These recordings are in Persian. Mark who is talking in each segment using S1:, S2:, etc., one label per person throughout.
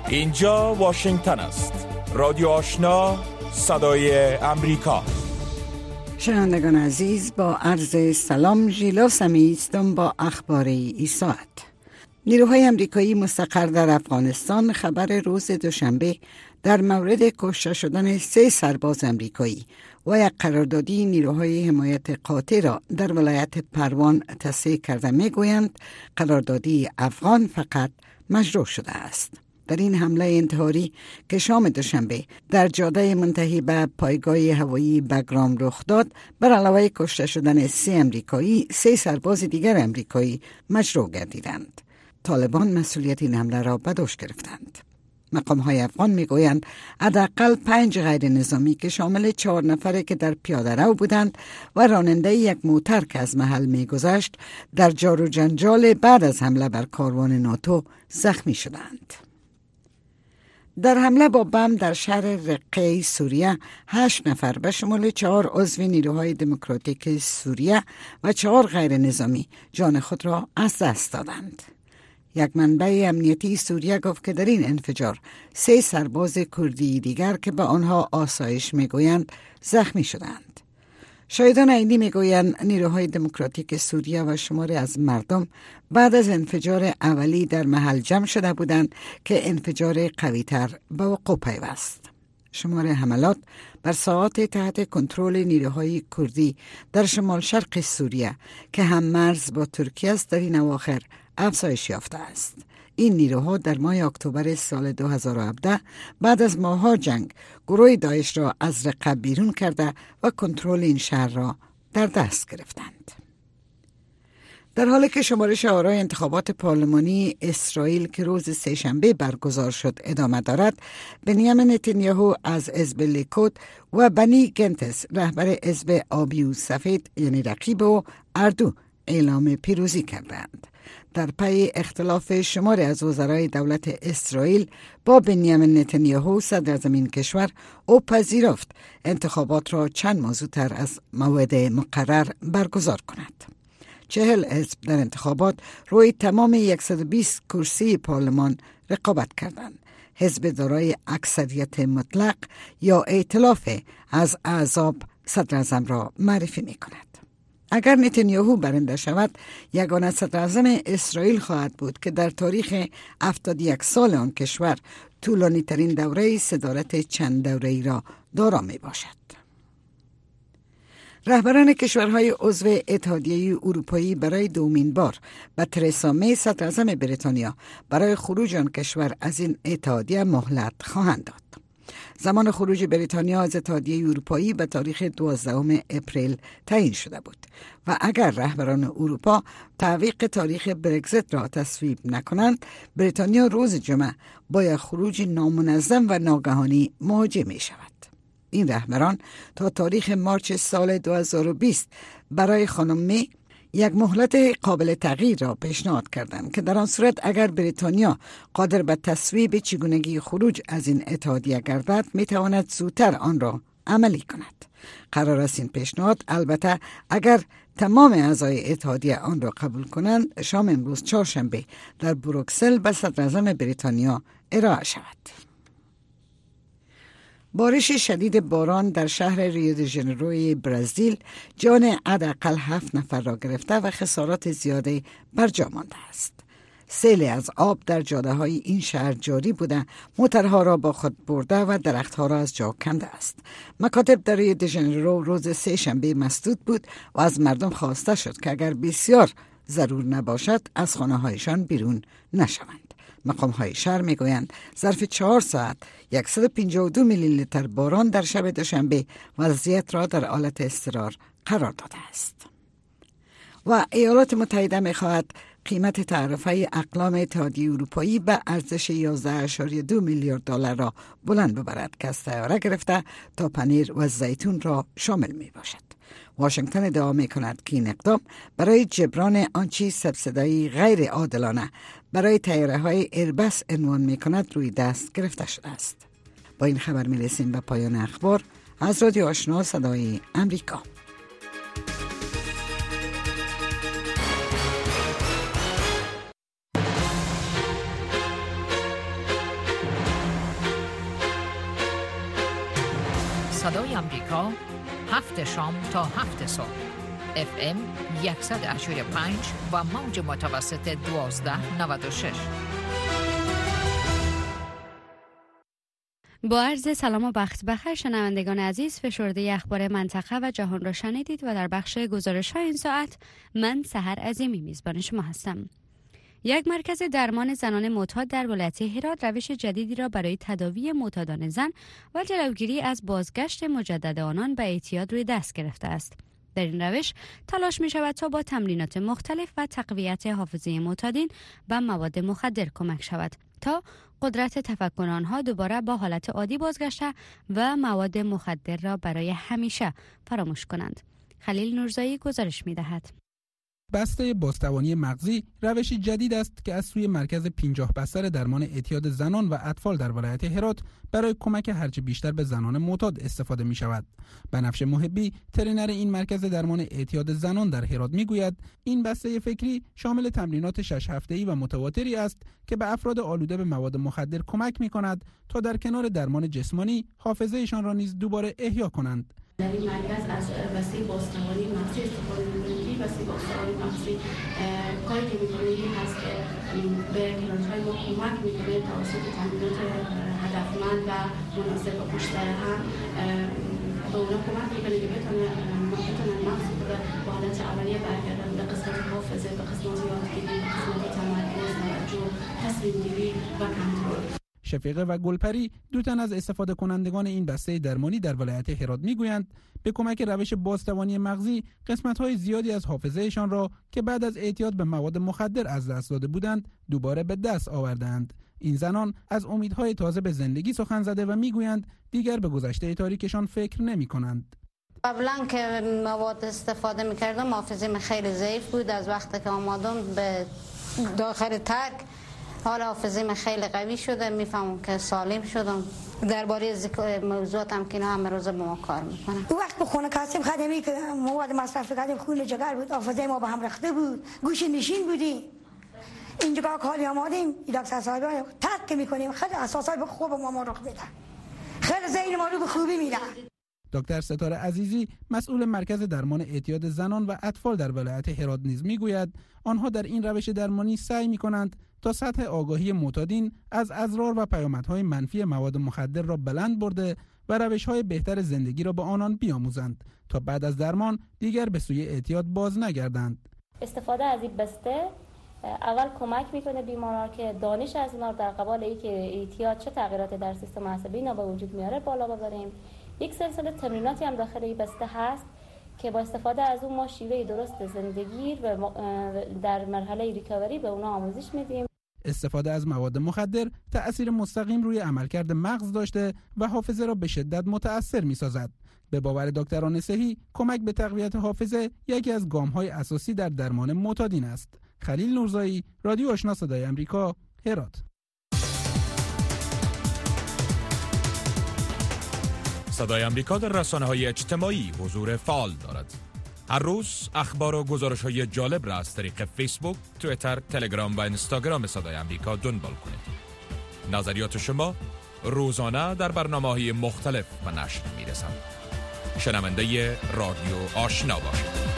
S1: اینجا واشنگتن است. رادیو آشنا، صدای امریکا.
S2: شنوندگان عزیز، با عرض سلام، ژیلا سمی هستم با اخبار این ساعت. نیروهای امریکایی مستقر در افغانستان خبر روز دوشنبه در مورد کشته شدن 3 سرباز امریکایی و یک قراردادی نیروهای حمایت قاطع را در ولایت پروان تصحیح کرده میگویند قراردادی افغان فقط مشروع شده است. در این حمله انتحاری که شام دوشنبه در جاده منتهی به پایگاه هوایی بگرام رخ داد، بر علاوه کشته شدن 3 امریکایی، 3 سرباز دیگر امریکایی مشروع گردیدند. طالبان مسئولیت این حمله را به دوش گرفتند. مقام‌های افغان میگویند حداقل 5 غیر نظامی که شامل 4 نفره که در پیاده رو بودند و راننده یک موتر که از محل میگذشت در جار و جنجال بعد از حمله بر کاروان ناتو زخمی شدند. در حمله با بم در شهر رقه سوریه 8 نفر به شمول 4 عضو نیروهای دموکراتیک سوریه و 4 غیر نظامی جان خود را از دست دادند. یک منبع امنیتی سوریه گفت که در این انفجار 3 سرباز کردی دیگر که به آنها آسایش میگویند زخمی شدند. شاهدان عینی میگویند نیروهای دموکراتیک سوریه و شماری از مردم بعد از انفجار اولی در محل جمع شده بودند که انفجار قوی‌تر به وقوع پیوست. شمار حملات بر ساعات تحت کنترل نیروهای کردی در شمال شرق سوریه که هم مرز با ترکیه است در این اواخر افزایش یافته است. این نیروها در ماه اکتبر سال 2017 بعد از ماه‌ها جنگ گروه داعش را از رقه بیرون کرده و کنترل این شهر را در دست گرفتند. در حالی که شمارش آرای انتخابات پارلمانی اسرائیل که روز سه‌شنبه برگزار شد ادامه دارد، بنیامین نتانیاهو از حزب لیکود و بنی گنتس رهبر حزب آبی و سفید یعنی رقیب و اردو اعلام پیروزی کردند. در پی اختلاف شماری از وزرای دولت اسرائیل با بنیامین نتانیاهو صدراعظم این کشور، او پذیرفت انتخابات را چند ماه زودتر از موعد مقرر برگزار کند. 40 حزب در انتخابات روی تمام 120 کرسی پارلمان رقابت کردند. حزب دارای اکثریت مطلق یا ائتلاف از احزاب صدراعظم را معرفی می کند. اگر نتانیاهو برنده شود، یگانه صدراعظم اسرائیل خواهد بود که در تاریخ 71 سال آن کشور طولانی ترین دوره صدارت چند دوره‌ای را دارا می باشد. رهبران کشورهای عضو اتحادیه اروپایی برای دومین بار به ترسا می صدراعظم بریتانیا برای خروج آن کشور از این اتحادیه مهلت خواهند داد. زمان خروج بریتانیا از اتحادیه اروپایی به تاریخ 12 اپریل تعیین شده بود و اگر رهبران اروپا تعویق تاریخ برگزیت را تصویب نکنند، بریتانیا روز جمعه با یک خروج نامنظم و ناگهانی مواجه می شود. این رهبران تا تاریخ مارچ سال 2020 برای خانم می یک مهلت قابل تغییر را پیشنهاد کردند که در آن صورت اگر بریتانیا قادر به تصویب چگونگی خروج از این اتحادیه گردد، می تواند زودتر آن را عملی کند. قرار است این پیشنهاد البته اگر تمام اعضای اتحادیه آن را قبول کنند شام امروز چهارشنبه در بروکسل به صدراعظم بریتانیا ارائه شود. بارش شدید باران در شهر ریو دی ژانیروی برزیل جان حداقل 7 نفر را گرفته و خسارات زیادی بر جا مانده است. سیل از آب در جاده‌های این شهر جاری بوده، موترها را با خود برده و درختها را از جا کنده است. مکاتب در ریو دی ژانیرو روز سه‌شنبه مسدود بود و از مردم خواسته شد که اگر بسیار ضرور نباشد از خانه‌هایشان بیرون نشوند. مقام‌های شهر میگویند ظرف 4 ساعت 152 میلی لیتر باران در شب دوشنبه وضعیت را در حالت اضطرار قرار داده است. و ایالات متحده می‌خواهد قیمت تعرفه اقلام اتحادیه اروپایی به ارزش 11.2 میلیارد دلار را بلند ببرد که از طیاره گرفته تا پنیر و زیتون را شامل می باشد. واشنگتن ادعا می کند که این اقدام برای جبران آنچه سبسیدی غیر عادلانه برای طیاره های ایربس عنوان می کند روی دست گرفته شده است. با این خبر می رسیم به پایان اخبار از رادیو آشنا صدای امریکا.
S3: صدای آمریکا 7 شام تا 7 صبح FM 185 و موج متوسط 1296.
S4: با عرض سلام و وقت بخیر شنوندگان عزیز، فشرده اخبار منطقه و جهان را شنیدید و در بخش گزارش‌های این ساعت من سحر عظیمی میزبان شما هستم. یک مرکز درمان زنان معتاد در ولایت هرات روش جدیدی را برای تداوی معتادان زن و جلوگیری از بازگشت مجدد آنان به اعتیاد روی دست گرفته است. در این روش تلاش می شود تا با تمرینات مختلف و تقویت حافظه معتادین به مواد مخدر کمک شود تا قدرت تفکر آنها دوباره با حالت عادی بازگشته و مواد مخدر را برای همیشه فراموش کنند. خلیل نورزایی گزارش می دهد.
S5: بسته بازتوانی مغزی روشی جدید است که از سوی مرکز 50 بستر درمان اعتیاد زنان و اطفال در ولایت هرات برای کمک هرچه بیشتر به زنان معتاد استفاده می شود. بنفشه محبی، ترینر این مرکز درمان اعتیاد زنان در هرات می گوید این بسته فکری شامل تمرینات 6 هفته‌ای و متواتری است که به افراد آلوده به مواد مخدر کمک می کند تا در کنار درمان جسمانی حافظه‌شان را نیز دوباره احیا کنند.
S6: در این مرکز از وسیله بازتوانی مغزی استفاده می‌کنیم. وسیله بازتوانی مغزی کاری که می‌کنه این هست که به کلانترهای ما کمک می‌کنه توسط تمرینات هدفمند و مناسب و پشت‌سر هم به اونا کمک می‌کنه که بتونن مغز خود با حالت اولیه برگردن به قسمت حافظه، به قسمت یادگیری، به قسمت تمرکز، توجه، تصمیم‌گیری و کنترل.
S5: شفیقه و گلپری، دو تن از استفاده کنندگان این بسته درمانی در ولایت هرات میگویند به کمک روش بازتوانی مغزی قسمت‌های زیادی از حافظه‌شان را که بعد از اعتیاد به مواد مخدر از دست داده بودند دوباره به دست آوردند. این زنان از امیدهای تازه به زندگی سخن زده و میگویند دیگر به گذشته تاریکشان فکر نمی‌کنند.
S7: قبلا که مواد استفاده می‌کردم حافظه‌م خیلی ضعیف بود. از وقتی که آمدم به داخل ترک حالا حافظه‌م خیلی قوی شده، میفهمم که سالم شدم. درباره موضوعاتم که اینا همه روز با ما کار میکنن.
S8: اون وقت به خونه کاسم خدمی که مواد مصرف کردیم خون جگر بود، حافظه ما به هم رخته بود، گوش نشین بودیم. اینجا کاری آمدیم دکتر صاحب ترک میکنیم، خیلی اساسای خوب ما رخ میده، خیلی ذهن ما رو به خوبی میره.
S5: دکتر ستاره عزیزی مسئول مرکز درمان اعتیاد زنان و اطفال در ولایت هرات نیز میگوید آنها در این روش درمانی سعی میکنند تا سطح آگاهی معتادین از اضرار و پیامدهای منفی مواد مخدر را بلند برده و روش‌های بهتر زندگی را به آنان بیاموزند تا بعد از درمان دیگر به سوی اعتیاد باز نگردند.
S9: استفاده از این بسته اول کمک میکنه بیماران که دانش از اینا در قبال اینکه اعتیاد چه تغییراتی در سیستم عصبی اینا به وجود میاره بالا ببریم. یک سلسله تمریناتی هم داخل این بسته هست که با استفاده از اون ما شیوه درست زندگی و در مرحله ریکاوری به اونا آموزش میدیم.
S5: استفاده از مواد مخدر تأثیر مستقیم روی عملکرد مغز داشته و حافظه را به شدت متأثر می‌سازد. به باور دکتران صحی کمک به تقویت حافظه یکی از گام‌های اساسی در درمان معتادین است. خلیل نورزایی، رادیو آشنا صدای آمریکا، هرات.
S1: صدای آمریکا در رسانه‌های اجتماعی حضور فعال دارد. هر روز اخبار و گزارش‌های جالب را از طریق فیسبوک، توییتر، تلگرام و اینستاگرام صدای آمریکا دنبال کنید. نظریات شما روزانه در برنامه‌های مختلف به نشر می‌رسد. شنونده رادیو آشنا باشید.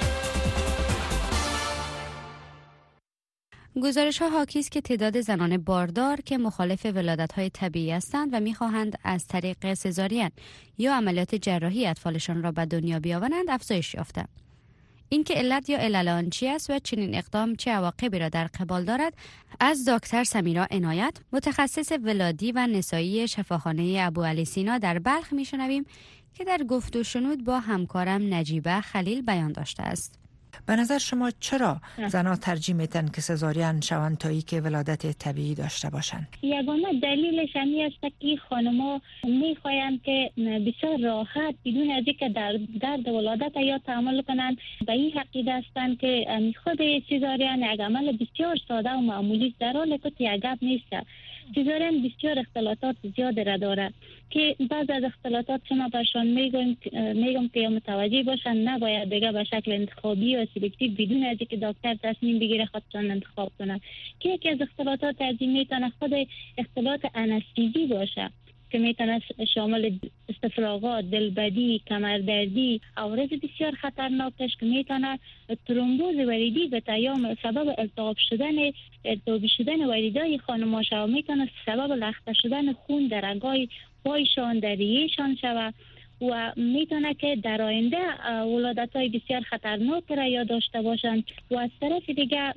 S4: گزارش‌ها حاکی است که تعداد زنان باردار که مخالف ولادت‌های طبیعی هستند و می‌خواهند از طریق سزارین یا عملیات جراحی اطفالشان را به دنیا بیاورند افزایش یافته. این که علت یا علل آن چی است و چنین اقدام چه عواقبی را در قبال دارد از دکتر سمیرا عنایت، متخصص ولادی و نسایی شفاخانه ابوعلی سینا در بلخ می‌شنویم که در گفت و شنود با همکارم نجیبه خلیل بیان داشته است.
S10: به نظر شما چرا زنها ترجیح میتن که سزارین شوند تا ای که ولادت طبیعی داشته باشند؟
S11: یگانه دلیلش همین است که خانم‌ها میخواین که بسیار راحت بدون از اینکه درد ولادت یا تحمل کنند به این عقیده هستند که خود سزارین یک عمل بسیار ساده و معمولی است، در حالی که یک گپ نیست. سزارین بسیار اختلالات زیاد را دارد که بعض از اختلالات شما برشان میگم که متوجه باشن، نباید دیگه به شکل انتخابی یا سلکتیو بدون از اینکه دکتر تصمیم بگیره خودشان انتخاب کنند که یکی از اختلالات از این میتونه خود اختلالات انستیزی باشه که میتونه شامل استفراغات، دلبدی، کمردردی، عوارض بسیار خطرناکش که میتونه ترومبوز وریدی به تیام سبب التهابی شدن وریدای خانم‌ها شود، میتونه سبب لخته شدن خون در رگ‌های پایشان، در ریه‌شان شود و میتونه که در آینده ولادت‌های بسیار خطرناک را یا داشته باشند و از طرف دیگه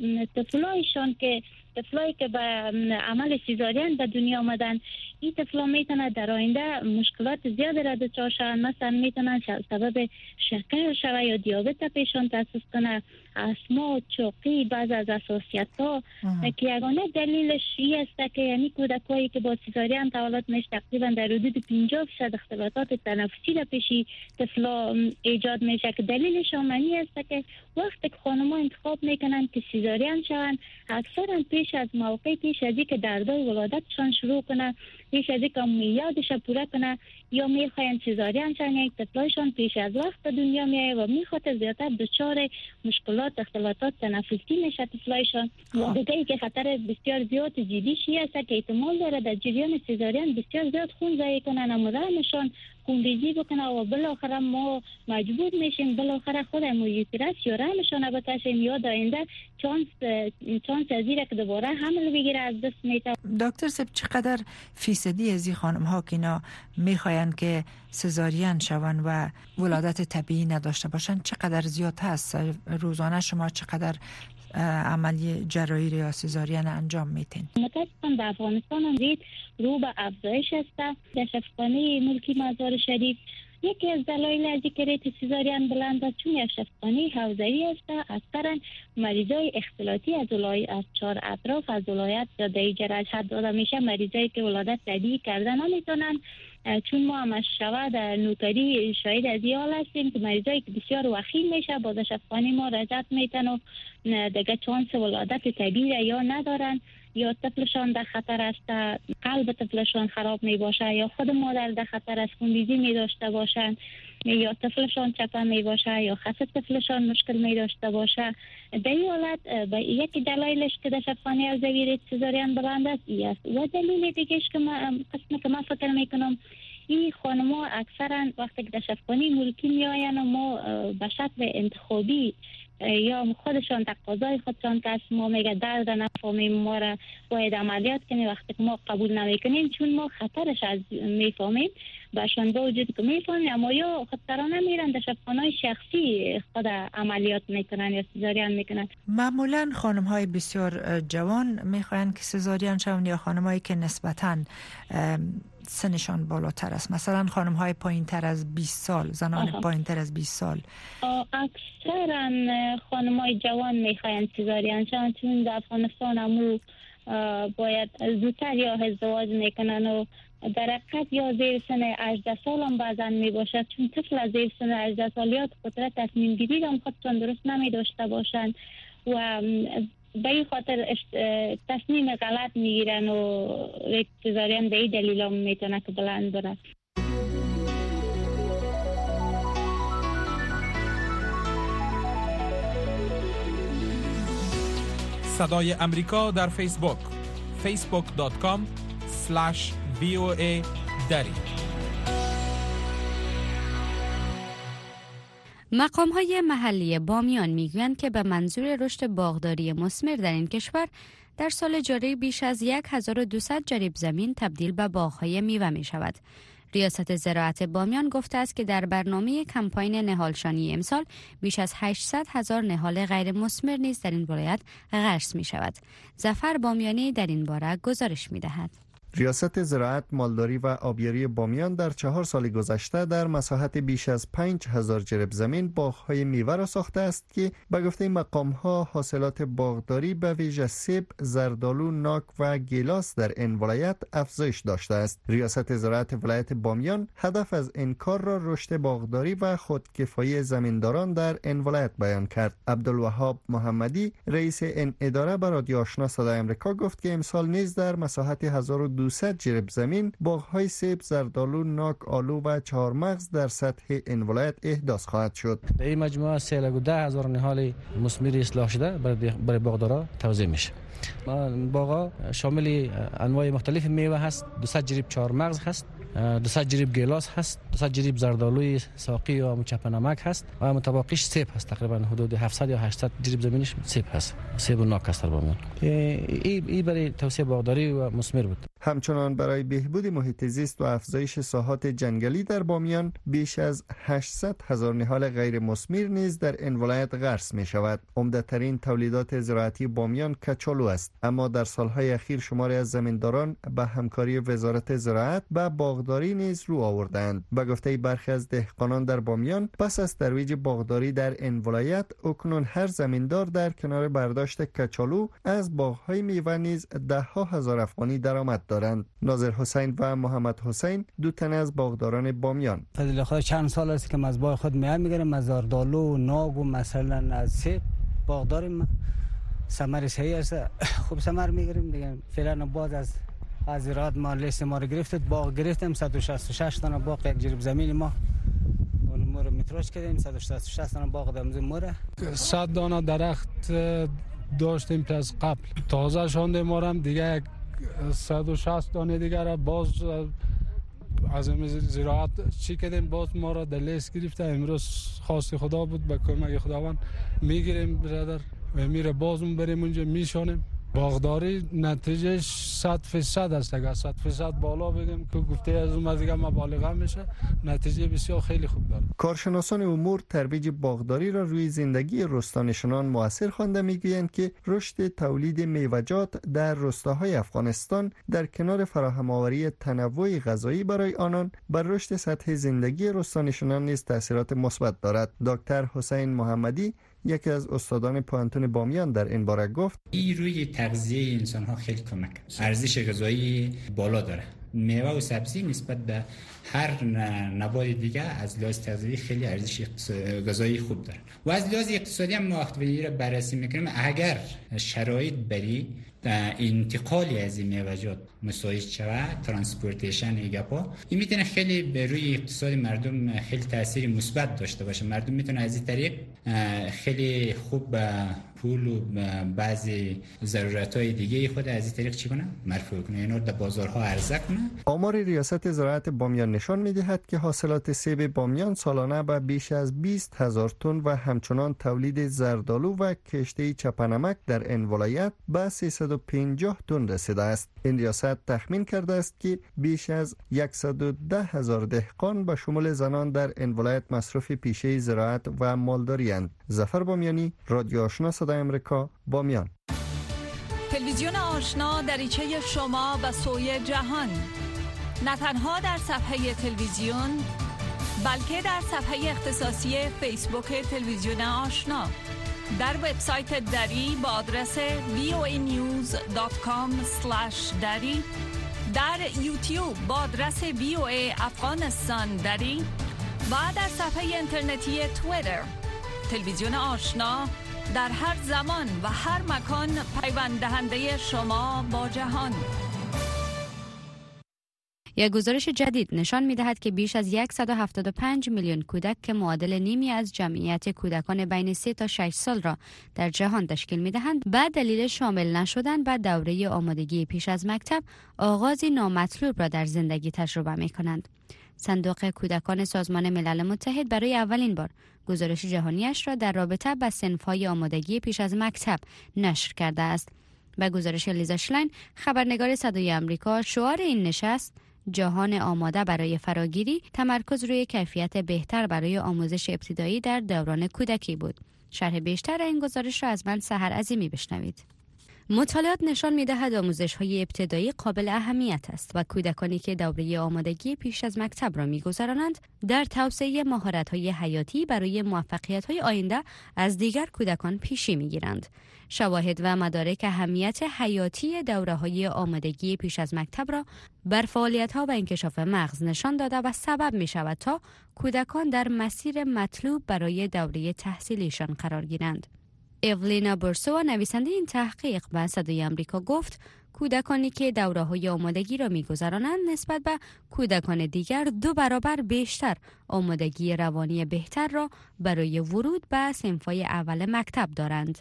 S11: طفلایی که به عمل سیزارین به دنیا آمدن، این طفلا میتونه در آینده مشکلات زیاد را دچار شوند، مثلا میتونن سبب شکر شوه یا دیابت پیشان تاسیس کنه، استما، چاقی، بعض از حساسیت‌ها که یگانه دلیلش این است که یعنی کودکایی که با سیزارین تولد میشه تقریبا در حدود 50% اختلالات تنفسی در پیشی طفلا ایجاد میشه که دلیلش همین است که وقتی که خانم‌ها انتخاب میکنن که سیزارین شوند، اکثرا پیش از اینکه دردهای ولادتشان شروع کنه، پیش از اینکه میادش پوره کنه یا میخواین سیزارین شن، یک طفلایشان پیش از وقت به دنیا میایه و میخواد زیادتر دچار مشکلات اختلالات تنفسی میشه طفلایشان. و دیگه که خطر بسیار زیاد جدیش است که احتمال داره در جریان سیزارین بسیار زیاد خون ضایع کنن، رحمشان خونریزی بکنه و بالاخره ما مجبور میشیم بالاخره خودمون یوترس یا رحمشان بکشیم یا در آینده چانس از اینه که دوباره حمل بگیره از دست میده.
S10: دکتر صاحب چقدر فیصدی از این خانم ها که اینا میخواین که سزارین شون و ولادت طبیعی نداشته باشن چقدر زیاد هست؟ روزانه شما چقدر عملی جراحی یا سزارین انجام میتین؟
S11: متاسفانه در افغانستان هم دید رو به افزایش است. در شفاخانه ملکی مزار شریف یکی از دلایل از اینکه ریت سزارین بلند است چون یک شفاخانه حوزه‌ای است، اکثرا مریضای اختلاطی از 4 اطراف از ولایت یا در جراحت حد داده میشه، مریضایی که ولادت طبیعی کردن نمیتونن، چون ما هم شوا در نوکری شاهد از این حال هستیم که مریضایی که بسیار وخیم میشه باز شفاخانه ما رجعت میتن و دیگه چانس ولادت طبیعی یا ندارن یا طفلشان در خطر است، قلب طفلشان خراب می باشه یا خود مادر در خطر است خونریزی می داشته باشند یا طفلشان چپه می باشه یا خط طفلشان مشکل می داشته باشه. در این حالت یکی دلایلش که در شفاخانه حوزوی ریت سزارین بلند است این است. و دلیل دیگهش که من فکر میکنم این خانم‌ها اکثرا وقتی که در شفاخانه ملکی می آین و ما به شکل انتخابی یا خودشان تقاضای خودشان که ما میگه درد نفهمیم ما را باید عملیات کنیم، وقتی که ما قبول نمیکنیم چون ما خطرش از میفهمیم باشن با وجود که میفهمیم اما یا خودسرانه میرن در شفاخانه‌های شخصی خود عملیات میکنن یا سزارین میکنن.
S10: معمولا خانم‌های بسیار جوان میخواین که سزارین شون یا خانم‌هایی که نسبتاً سنشان بالاتر است، مثلا خانم‌های پایین‌تر از 20 سال، زنان پایین‌تر از 20 سال؟
S11: اکثرا خانم‌های جوان میخواین سزارین شون چون در افغانستان همو باید زودتر یا ازدواج میکنن و در حقیقت یا زیر سن 18 سال هم بعضا میباشد چون طفل از زیر سن 18 سالیات قدرت تصمیم گیری هم خودشان درست نمی داشته باشند و به این خاطر تصمیم غلط میگیرن و سزارین به این دلیل هم میتونه که بلند بره.
S1: صدای امریکا در فیسبوک facebook.com/VOA دری.
S4: مقام‌های محلی بامیان میگویند که به منظور رشد باغداری مثمر در این کشور در سال جاری بیش از 1200 جریب زمین تبدیل به باغ‌های میوه می شود. ریاست زراعت بامیان گفته است که در برنامه کمپاین نهالشانی امسال بیش از 800,000 نهال غیر مثمر نیز در این ولایت غرس می شود. ظفر بامیانی در این باره گزارش می دهد.
S12: ریاست زراعت، مالداری و آبیاری بامیان در 4 سال گذشته در مساحت بیش از 5000 جریب زمین باغ‌های میوه را ساخته است که به گفته مقام‌ها حاصلات باغداری به ویژه سیب، زردآلو، ناک و گیلاس در این ولایت افزایش داشته است. ریاست زراعت ولایت بامیان هدف از این کار را رشد باغداری و خودکفایی زمینداران در این ولایت بیان کرد. عبدالوهاب محمدی، رئیس این اداره، به رادیو آشنا صدای آمریکا گفت که امسال نیز در مساحت 1200 جریب زمین باغ‌های سیب، زردآلو، ناک، آلو و چهارمغز در سطح این ولایت احداث خواهد شد.
S13: در این مجموعه 310,000 نهال مثمر اصلاح شده برای باغدارا توزیع میشه. باغ‌ها شامل انواع مختلف میوه هست، 200 جریب چهارمغز هست، 200 جریب گیلاس هست، 200 جریب زردآلوی ساقی یا چپنمک هست و متبقیش سیب هست. تقریبا حدود 700 یا 800 جریب زمینش سیب هست، سیب و ناک است در بامیان. این برای توسعه باغداری و مثمر بود.
S12: همچنان برای بهبود محیط زیست و افزایش ساحات جنگلی در بامیان بیش از 800,000 نهال غیر مثمر نیز در این ولایت غرس می شود. عمده‌ترین تولیدات زراعتی بامیان کچالو است، اما در سالهای اخیر شماری از زمینداران به همکاری وزارت زراعت و باغداری نیز رو آوردند. به گفته برخی از دهقانان در بامیان، پس از ترویج باغداری در این ولایت، اکنون هر زمیندار در کنار برداشت کچالو از باغ‌های میوه نیز ده‌ها هزار افغانی درآمد دارند. ناظر حسین و محمد حسین دو تن از باغداران بامیان.
S14: فضل خدا چند سال است که از باغ خود میگیرم، از زردآلو و ناگ و مثلا از سیب باغداریم. ثمر صحیح است، خوب ثمر میگیریم دیگه. فعلا باز از زراعت ما لیست ما رو گرفتید، باغ گرفتیم 166 تا باغ، یک جریب زمین ما اون مور متراش کردیم 166 تا باغ دامز مور.
S15: 100 دانه درخت داشتیم از قبل، تازه شوندیم مورم دیگه 160 دانه دیگر باز از زراعت چی کردیم، باز ما را در لیست گرفته. امروز خواست خدا بود، به کمک خداوند میگیریم برادر و میره باز بریم اونجا میشونیم. باغداری نتیجه 100% است. اگر 100% بالا بگیم که گفته از اون دیگه مبالغه میشه، نتیجه بسیار خیلی خوب داره.
S12: کارشناسان امور ترویج باغداری را روی زندگی روستانشینان مؤثر خوانده میگویند که رشد تولید میوه‌جات در روستاهای افغانستان در کنار فراهم آوری تنوع غذایی برای آنان بر رشد سطح زندگی روستانشینان نیز تاثیرات مثبت دارد. دکتر حسین محمدی، یکی از استادان پوهنتون بامیان، در این باره گفت:
S16: این روی تغذیه انسان ها خیلی کمک، ارزش غذایی بالا داره. میوه و سبزی نسبت به هر نبات دیگه از لحاظ تغذیه‌ای خیلی ارزش غذایی خوب داره و از لحاظ اقتصادی هم وقتی را بررسی میکنیم، اگر شرایط بری انتقالی از این میوه‌جات مساعد شود، ترانسپورتیشن ایگاپا، این میتونه خیلی به روی اقتصاد مردم خیلی تاثیر مثبت داشته باشه. مردم میتونه از این طریق خیلی خوب پول و بعضی ضرورت‌های دیگه خود از این طریق چی کنه؟ مرفوع کنه، اینا در بازارها عرضه کنه.
S12: آمار ریاست زراعت بامیان نشان می‌دهد که حاصلات سیب بامیان سالانه به بیش از 20,000 تن و همچنان تولید زردآلو و کشته چپنمک در این ولایت به 350 تن رسیده است. این ریاست تخمین کرده است که بیش از 110,000 دهقان به شمول زنان در این ولایت مصروف پیشه زراعت و مالداری اند. ظفر بامیانی، رادیو آشنا صدای آمریکا، بامیان.
S17: تلویزیون آشنا دریچه شما و سوی جهان، نه تنها در صفحه تلویزیون بلکه در صفحه اختصاصی فیسبوک تلویزیون آشنا، در وبسایت دری با آدرس voanews.com/dari، در یوتیوب با آدرس VOA افغانستان دری و در صفحه اینترنتی توییتر. تلویزیون آشنا در هر زمان و هر مکان پیوند دهنده شما با جهان.
S4: یک گزارش جدید نشان می‌دهد که بیش از 175 میلیون کودک که معادل نیمی از جمعیت کودکان بین 3 تا 6 سال را در جهان تشکیل می‌دهند، به دلیل شامل نشدن به دوره آمادگی پیش از مکتب، آغازی نامطلوب را در زندگی تجربه می‌کنند. صندوق کودکان سازمان ملل متحد برای اولین بار گزارش جهانیش را در رابطه با صنف‌های آمادگی پیش از مکتب نشر کرده است. به گزارش لیزا شلاین، خبرنگار صدای آمریکا، شعار این نشست جهان آماده برای فراگیری، تمرکز روی کیفیت بهتر برای آموزش ابتدایی در دوران کودکی بود. شرح بیشتر این گزارش را از من سحر عظیمی بشنوید. مطالعات نشان می‌دهد آموزش‌های ابتدایی قابل اهمیت است و کودکانی که دوره آمادگی پیش از مکتب را می‌گذرانند در توسعه مهارت‌های حیاتی برای موفقیت‌های آینده از دیگر کودکان پیشی می‌گیرند. شواهد و مدارک اهمیت حیاتی دوره‌های آمادگی پیش از مکتب را بر فعالیت‌ها و انکشاف مغز نشان داده و سبب می‌شود تا کودکان در مسیر مطلوب برای دوره تحصیلیشان قرار گیرند. اولینا بورسوا، نویسنده این تحقیق، به صدای آمریکا گفت کودکانی که دوره‌های آمادگی را می‌گذرانند نسبت به کودکان دیگر 2 برابر بیشتر آمادگی روانی بهتر را برای ورود به صنف‌های اول مکتب دارند.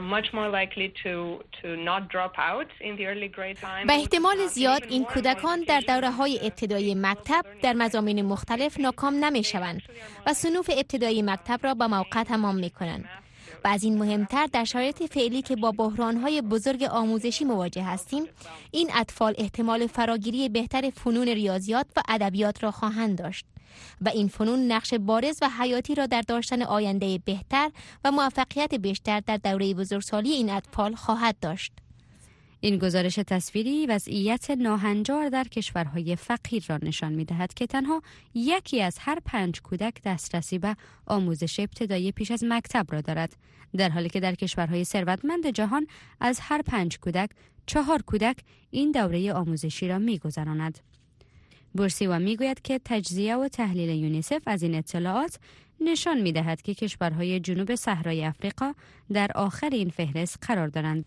S18: به احتمال زیاد این کودکان در دوره‌های ابتدایی مکتب در مضامین مختلف ناکام نمی‌شوند و صنوف ابتدایی مکتب را به موقع تمام می‌کنند. و از این مهمتر در شرایط فعلی که با بحران‌های بزرگ آموزشی مواجه هستیم، این اطفال احتمال فراگیری بهتر فنون ریاضیات و ادبیات را خواهند داشت و این فنون نقش بارز و حیاتی را در داشتن آینده بهتر و موفقیت بیشتر در دوره بزرگسالی این اطفال خواهد داشت.
S4: این گزارش تصویری وضعیت ناهنجار در کشورهای فقیر را نشان می‌دهد که تنها 1 از هر 5 کودک دسترسی به آموزش ابتدایی پیش از مکتب را دارد، در حالی که در کشورهای ثروتمند جهان از هر 5 کودک 4 کودک این دوره آموزشی را می‌گذراند. بورسیوا میگوید که تجزیه و تحلیل یونیسف از این اطلاعات نشان می‌دهد که کشورهای جنوب صحرای آفریقا در آخر این فهرست قرار دارند.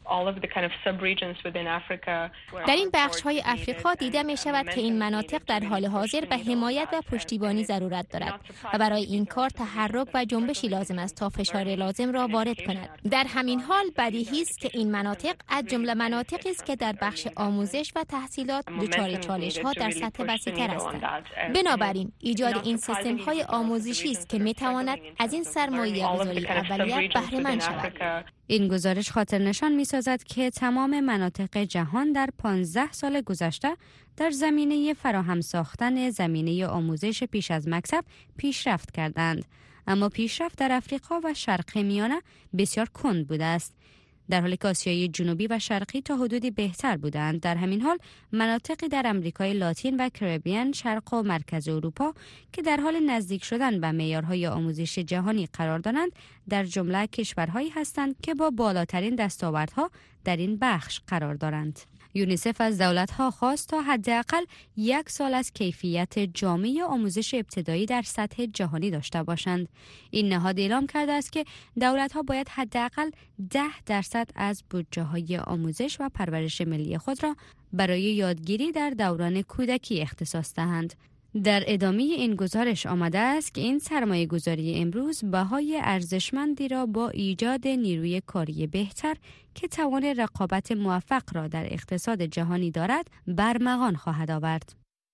S18: در این بخش‌های آفریقا دیده می‌شود که این مناطق در حال حاضر به حمایت و پشتیبانی ضرورت دارد و برای این کار تحرک و جنبشی لازم است تا فشار لازم را وارد کند. در همین حال بدیهی است که این مناطق از جمله مناطقی است که در بخش آموزش و تحصیلات دچار چالش‌ها در سطح وسیع‌تر هستند. بنابراین ایجاد این سیستم‌های آموزشی است که می‌تواند از این سرمایه‌گذاری اولیه بهره مند شود.
S4: این گزارش خاطر نشان می‌سازد که تمام مناطق جهان در 15 سال گذشته در زمینه فراهم ساختن زمینه آموزش پیش از مکتب پیشرفت کردند، اما پیشرفت در افریقا و شرق میانه بسیار کند بوده است، در حالی که آسیای جنوبی و شرقی تا حدودی بهتر بودند. در همین حال مناطقی در امریکای لاتین و کربیان، شرق و مرکز اروپا که در حال نزدیک شدن به معیارهای آموزش جهانی قرار دارند، در جمله کشورهایی هستند که با بالاترین دستاوردها در این بخش قرار دارند. یونیسف از دولت‌ها خواست تا حداقل 1 سال از کیفیت جامع آموزش ابتدایی در سطح جهانی داشته باشند. این نهاد اعلام کرده است که دولت‌ها باید حداقل 10% از بودجه‌های آموزش و پرورش ملی خود را برای یادگیری در دوران کودکی اختصاص دهند. در ادامه این گزارش آمده است که این سرمایه گذاری امروز بهای ارزشمندی را با ایجاد نیروی کاری بهتر که توان رقابت موفق را در اقتصاد جهانی دارد برمغان خواهد آورد.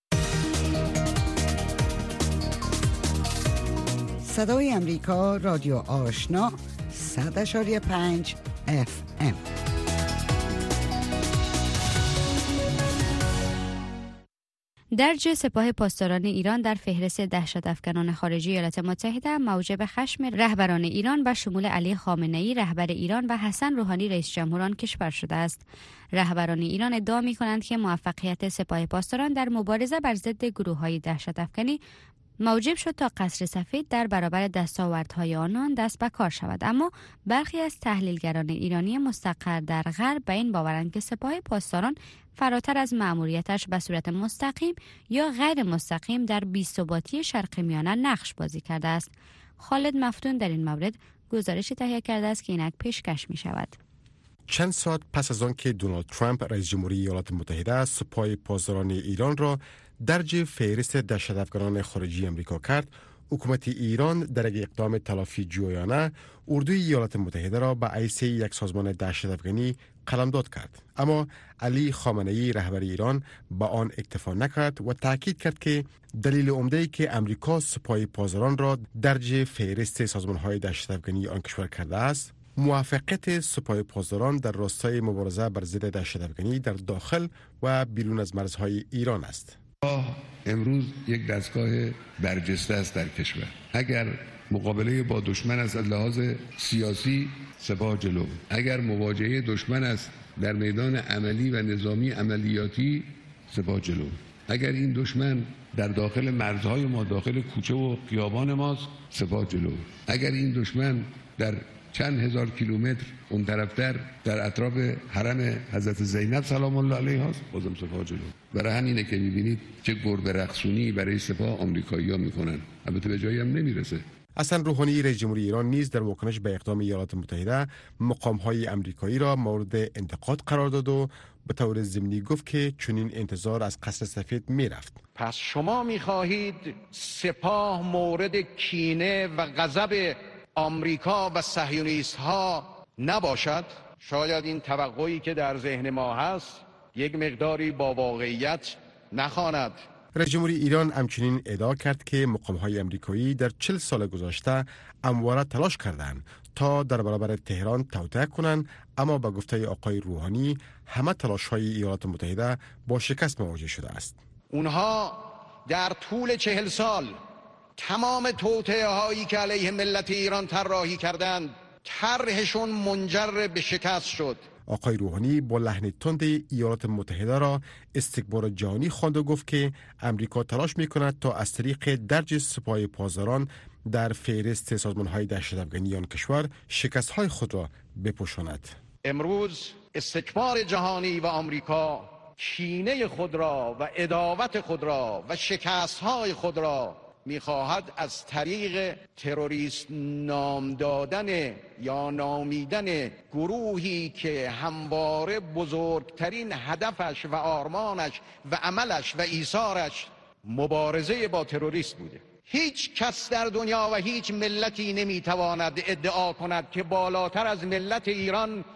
S2: صدای امریکا، رادیو آشنا، 100.5 FM.
S4: درج سپاه پاسداران ایران در فهرست دهشت‌افکنان خارجی ایالات متحده موجب خشم رهبران ایران به شمول علی خامنه‌ای رهبر ایران و حسن روحانی رئیس جمهور آن کشور شده است. رهبران ایران ادعا می‌کنند که موفقیت سپاه پاسداران در مبارزه بر ضد گروه‌های دهشت‌افکنی موجب شد تا قصر سفید در برابر دستاوردهای آنان دست به کار شود، اما برخی از تحلیلگران ایرانی مستقر در غرب به این باورند که سپاه پاسداران فراتر از مأموریتش به صورت مستقیم یا غیر مستقیم در بی‌ثباتی شرق میانه نقش بازی کرده است. خالد مفتون در این مورد گزارش تهیه کرده است که اینک پیشکش می شود.
S19: چند ساعت پس از آن که دونالد ترامپ رئیس جمهوری ایالات متحده سپاه پاسداران ایران را درج فهرست دهشت‌افکنان خارجی آمریکا کرد، حکومت ایران در یک اقدام تلافی جویانه اردوی ایالات متحده را به حیث یک سازمان دهشت‌افکنی قلمداد کرد. اما علی خامنه‌ای رهبر ایران با آن اکتفا نکرد و تاکید کرد که دلیل عمده‌ای که آمریکا سپاه پاسداران را درج فهرست سازمان‌های دهشت‌افکنی آن کشور کرده است، موفقیت سپاه پاسداران در راستای مبارزه بر ضد دهشت‌افکنی در داخل و بیرون از مرزهای ایران است.
S20: امروز یک دستگاه برجسته است در کشور. اگر مقابله با دشمن است از لحاظ سیاسی، سپاه جلو. اگر مواجهه دشمن است در میدان عملی و نظامی عملیاتی، سپاه جلو. اگر این دشمن در داخل مرزهای ما، داخل کوچه و خیابان ماست، سپاه جلو. اگر این دشمن در چند هزار کیلومتر اون طرفتر در اطراف حرم حضرت زینب سلام الله علیها است، بازم سپاه جلو. برای همینه که می‌بینید چه گربه رقصونی برای سپاه آمریکایی‌ها میکنن، البته به جایی هم نمیرسه.
S19: حسن روحانی رئیس جمهوری ایران نیز در واکنش به اقدام ایالات متحده مقام‌های آمریکایی را مورد انتقاد قرار داد و به طور ضمنی گفت که چنین انتظار از قصر سفید می رفت.
S21: پس شما می خواهید سپاه مورد کینه و غضب آمریکا و صهیونیست ها نباشد؟ شاید این توقعی که در ذهن ما هست یک مقداری با واقعیت نخواند.
S19: رئیس جمهوری ایران همچنین ادعا کرد که مقام‌های آمریکایی در 40 سال گذشته همواره تلاش کردند تا در برابر تهران توطئه کنند، اما با گفته آقای روحانی همه تلاش‌های ایالات متحده با شکست مواجه شده است.
S21: اونها در طول 40 سال تمام توطئه‌هایی که علیه ملت ایران طراحی کردند طرحشون منجر به شکست شد.
S19: آقای روحانی با لحن تند ایالات متحده را استکبار جهانی خواند و گفت که امریکا تلاش می‌کند تا از طریق درج سپاه پاسداران در فهرست سازمان‌های دهشت‌افکنی آن کشور شکست‌های خود را بپوشاند.
S21: امروز استکبار جهانی و آمریکا کینه خود را و عداوت خود را و شکست‌های خود را می‌خواهد از طریق تروریست نام دادن یا نامیدن گروهی که همواره بزرگترین هدفش و آرمانش و عملش و ایثارش مبارزه با تروریست بوده. هیچ کس در دنیا و هیچ ملتی نمیتواند ادعا کند که بالاتر از ملت ایران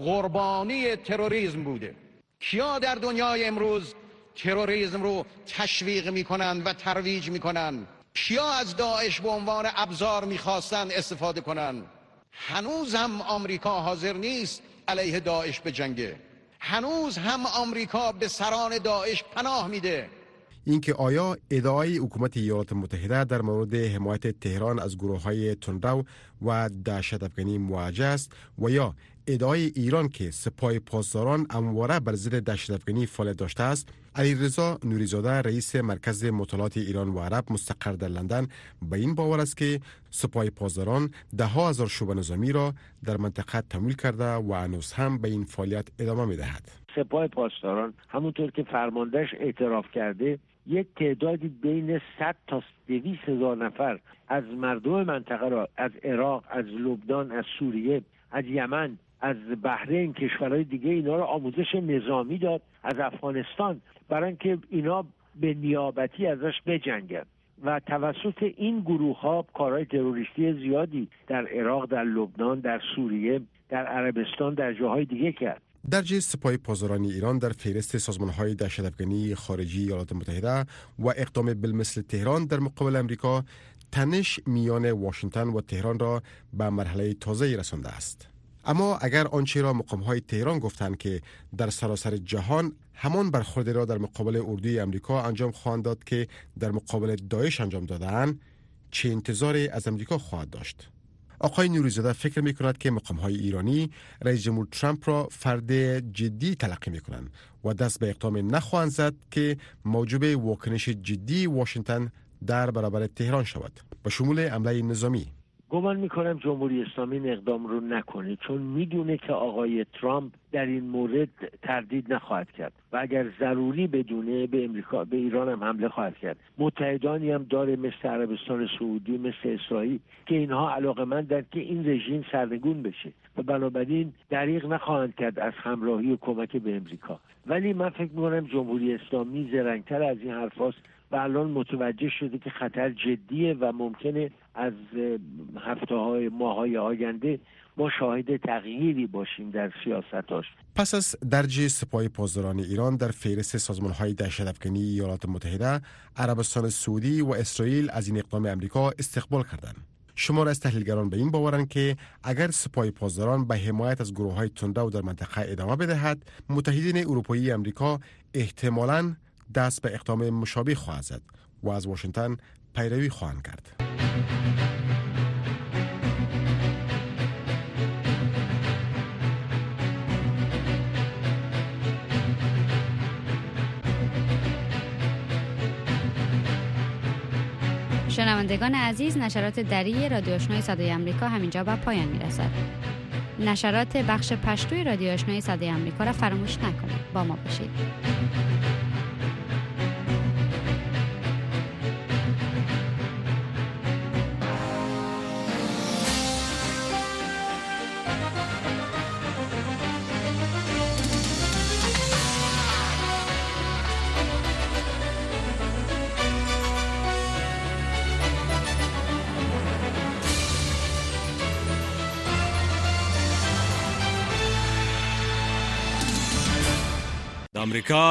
S21: قربانی تروریسم بوده. کیا در دنیای امروز تروریسم رو تشویق میکنند و ترویج میکنند؟ کیا از داعش به عنوان ابزار میخواستند استفاده کنند؟ هنوز هم آمریکا حاضر نیست علیه داعش بجنگه. هنوز هم آمریکا به سران داعش پناه میده.
S19: اینکه آیا ادعای حکومت ایالات متحده در مورد حمایت تهران از گروه‌های تندرو و دهشت‌افکنی موجه است و یا ادعای ایران که سپاه پاسداران همواره بر ضد دهشت‌افکنی فعالیت داشته است، علیرضا نوری‌زاده رئیس مرکز مطالعات ایران و عرب مستقر در لندن به این باور است که سپاه پاسداران ده‌ها هزار شعبه نظامی را در منطقه تمویل کرده و هنوز هم به این فعالیت ادامه می‌دهد.
S22: سپاه پاسداران همونطور که فرماندهش اعتراف کرده یک تعدادی بین 100 تا 200 هزار نفر از مردم منطقه را از عراق، از لبنان، از سوریه، از یمن، از بحرین، کشورهای دیگه اینا را آموزش نظامی داد، از افغانستان، برای اینکه اینا به نیابتی ازش بجنگن و توسط این گروه ها کارهای تروریستی زیادی در عراق، در لبنان، در سوریه، در عربستان، در جاهای دیگه کرد.
S19: درج سپاه پاسداران ایران در فهرست سازمان‌های دهشت‌افکنی خارجی ایالات متحده و اقدام بالمثل تهران در مقابل امریکا تنش میان واشنگتن و تهران را به مرحله تازه‌ای رسانده است. اما اگر آنچه را مقام‌های تهران گفتند که در سراسر جهان همان برخورد را در مقابل اردوی امریکا انجام خواهند داد که در مقابل داعش انجام داده‌اند، چه انتظاری از امریکا خواهد داشت؟ آقای نوری‌زاده فکر می‌کند که مقام‌های ایرانی رئیس جمهور ترامپ را فرد جدی تلقی می‌کنند و دست به اقدام نخواهند زد که موجب واکنش جدی واشنگتن در برابر تهران شود، به شمول حمله نظامی.
S22: گمان میکنم جمهوری اسلامی این اقدام رو نکنه، چون میدونه که آقای ترامپ در این مورد تردید نخواهد کرد و اگر ضروری بدونه به امریکا، به ایران هم حمله خواهد کرد. متحدانی هم داره مثل عربستان سعودی، مثل اسرائیل که اینها علاقه‌مندند که این رژیم سرنگون بشه و بنابراین دریغ نخواهند کرد از همراهی و کمک به امریکا. ولی من فکر میکنم جمهوری اسلامی زرنگتر از این حرفاست و الان متوجه شده که خطر جدیه و ممکنه از هفته‌های ماه‌های آینده ما شاهد تغییری باشیم در سیاستاش.
S19: پس از درج سپاه پاسداران ایران در فهرست سازمان‌های دهشت‌افکنی ایالات متحده، عربستان سعودی و اسرائیل از این اقدام امریکا استقبال کردند. شمار از تحلیلگران به این باورند که اگر سپاه پاسداران به حمایت از گروه‌های تندرو در منطقه ادامه بدهد، متحدین اروپایی امریکا احتمالاً دست به اقدام مشابه خواهد زد و از واشنگتن پیروی خواهند کرد.
S4: شنوندگان عزیز، نشرات دری رادیو آشنای صدای آمریکا همینجا به پایان میرسد. نشرات بخش پشتوی رادیو آشنای صدای آمریکا را فراموش نکنید. با ما باشید.
S3: آمریکا